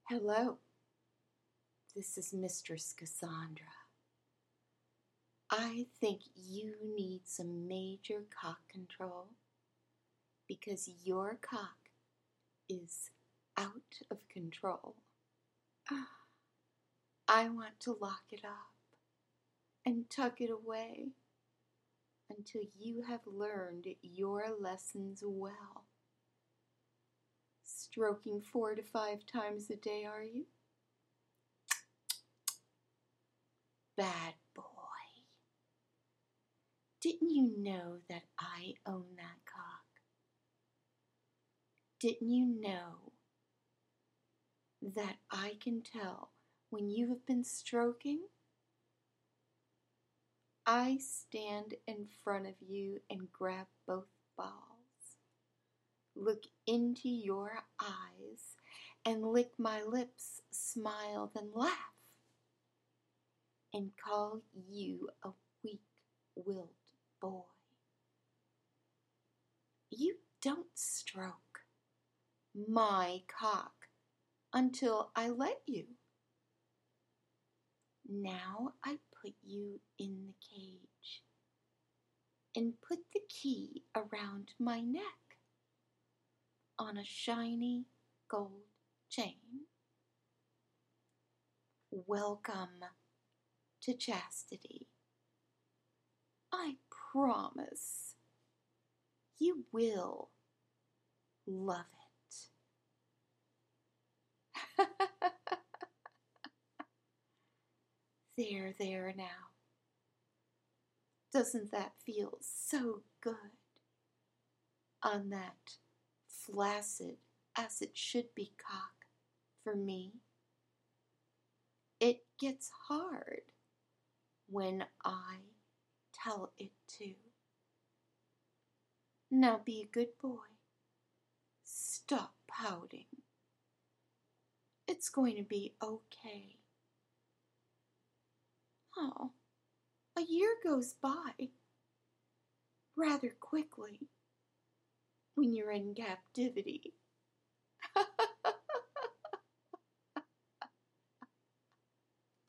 Hello, this is Mistress Cassandra. I think you need some major cock control because your cock is out of control. I want to lock it up and tuck it away until you have learned your lessons well. Stroking 4 to 5 times a day, are you? Bad boy. Didn't you know that I own that cock? Didn't you know that I can tell when you have been stroking? I stand in front of you and grab both balls, look into your eyes, and lick my lips, smile, then laugh, and call you a weak-willed boy. You don't stroke my cock until I let you. Now I put you in the cage and put the key around my neck on a shiny gold chain. Welcome to chastity. I promise you will love it. There now. Doesn't that feel so good on that flaccid as it should be cock for me? It gets hard when I tell it to. Now be a good boy. Stop pouting. It's going to be okay. Oh, a year goes by rather quickly when you're in captivity.